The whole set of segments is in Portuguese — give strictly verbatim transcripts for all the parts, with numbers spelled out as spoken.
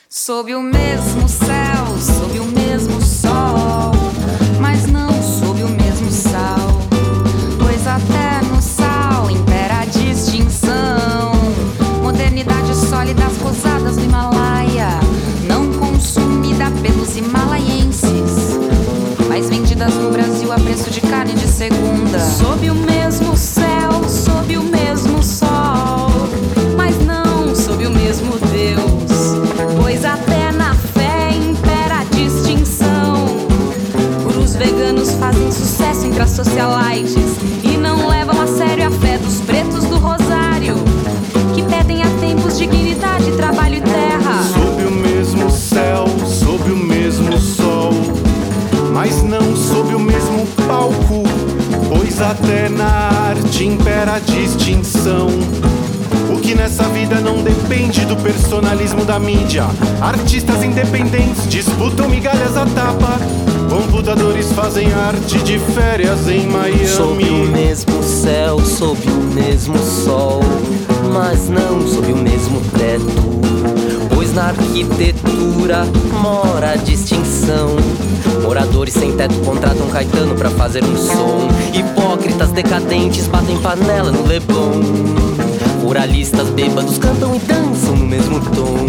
Sob o mesmo céu, sob o mesmo sol, mas não sob o mesmo sal, pois até no sal impera a distinção. Modernidade sólida, as rosadas do Himalaia, não consumida pelos himalaienses, mas vendidas no Brasil a preço de carne de segunda. Sob o mesmo céu, sob o mesmo sol, mas não sob o mesmo Deus, pois até na fé impera a distinção. Gurus veganos fazem sucesso entre as socialites e não levam a sério a fé dos pretos do rosário, que pedem há tempos dignidade, trabalho e terra. Sob o mesmo céu, sob o mesmo sol, mas não sob o mesmo palco, pois até na arte impera a distinção. O que nessa vida não depende do personalismo da mídia. Artistas independentes disputam migalhas à tapa, computadores fazem arte de férias em Miami. Sob o mesmo céu, sob o mesmo sol, mas não sob o mesmo teto, pois na arquitetura mora a distinção. Moradores sem teto contratam Caetano pra fazer um som. Hipócritas decadentes batem panela no Leblon. Muralistas bêbados cantam e dançam no mesmo tom.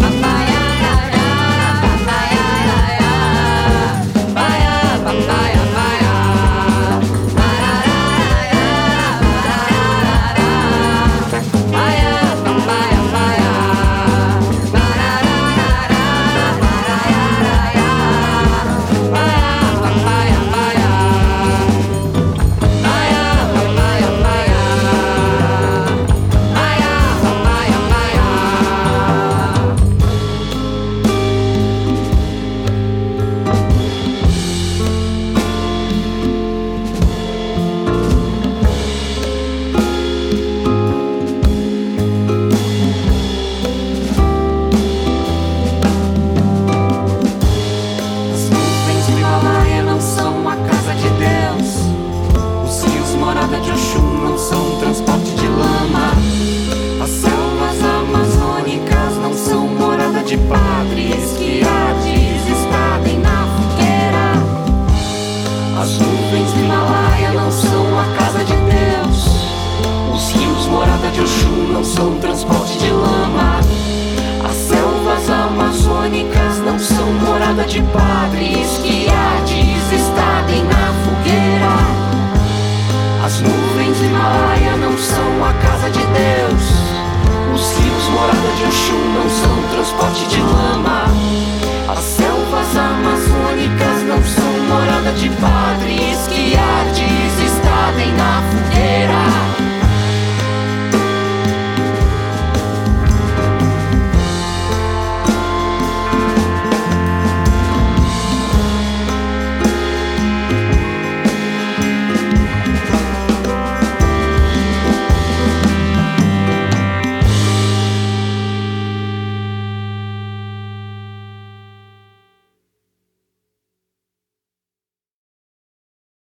de padres que hades espadem na fogueira. As nuvens do Himalaia não são a casa de Deus. Os rios morada de Oxum não são transporte de lama. As selvas amazônicas não são morada de padres que hades espadem na fogueira. As nuvens do Himalaia não são a casa de Deus. Os rios morada de Oxum não são transporte de lama.